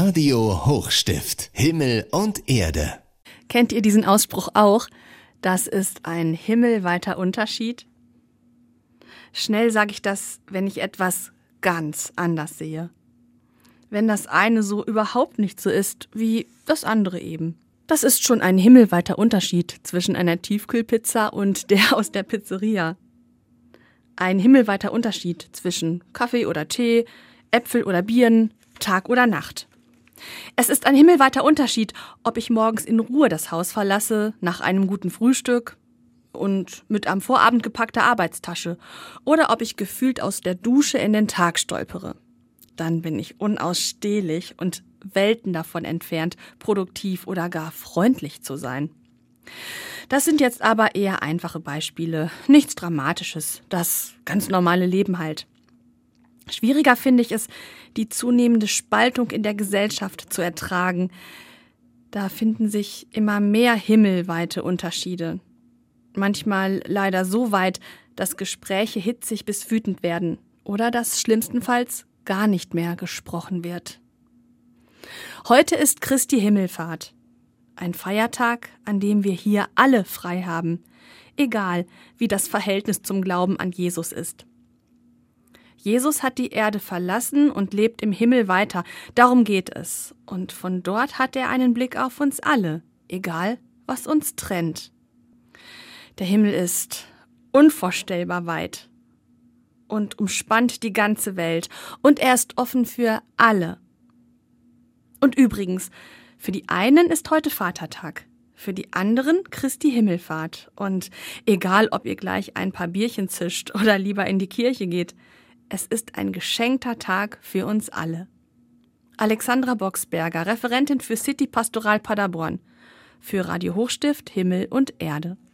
Radio Hochstift, Himmel und Erde. Kennt ihr diesen Ausspruch auch? Das ist ein himmelweiter Unterschied. Schnell sage ich das, wenn ich etwas ganz anders sehe. Wenn das eine so überhaupt nicht so ist, wie das andere eben. Das ist schon ein himmelweiter Unterschied zwischen einer Tiefkühlpizza und der aus der Pizzeria. Ein himmelweiter Unterschied zwischen Kaffee oder Tee, Äpfel oder Birnen, Tag oder Nacht. Es ist ein himmelweiter Unterschied, ob ich morgens in Ruhe das Haus verlasse, nach einem guten Frühstück und mit am Vorabend gepackter Arbeitstasche, oder ob ich gefühlt aus der Dusche in den Tag stolpere. Dann bin ich unausstehlich und Welten davon entfernt, produktiv oder gar freundlich zu sein. Das sind jetzt aber eher einfache Beispiele, nichts Dramatisches, das ganz normale Leben halt. Schwieriger finde ich es, die zunehmende Spaltung in der Gesellschaft zu ertragen. Da finden sich immer mehr himmelweite Unterschiede. Manchmal leider so weit, dass Gespräche hitzig bis wütend werden oder dass schlimmstenfalls gar nicht mehr gesprochen wird. Heute ist Christi Himmelfahrt. Ein Feiertag, an dem wir hier alle frei haben, egal wie das Verhältnis zum Glauben an Jesus ist. Jesus hat die Erde verlassen und lebt im Himmel weiter, darum geht es. Und von dort hat er einen Blick auf uns alle, egal was uns trennt. Der Himmel ist unvorstellbar weit und umspannt die ganze Welt und er ist offen für alle. Und übrigens, für die einen ist heute Vatertag, für die anderen Christi Himmelfahrt. Und egal, ob ihr gleich ein paar Bierchen zischt oder lieber in die Kirche geht, es ist ein geschenkter Tag für uns alle. Alexandra Boxberger, Referentin für City Pastoral Paderborn, für Radio Hochstift, Himmel und Erde.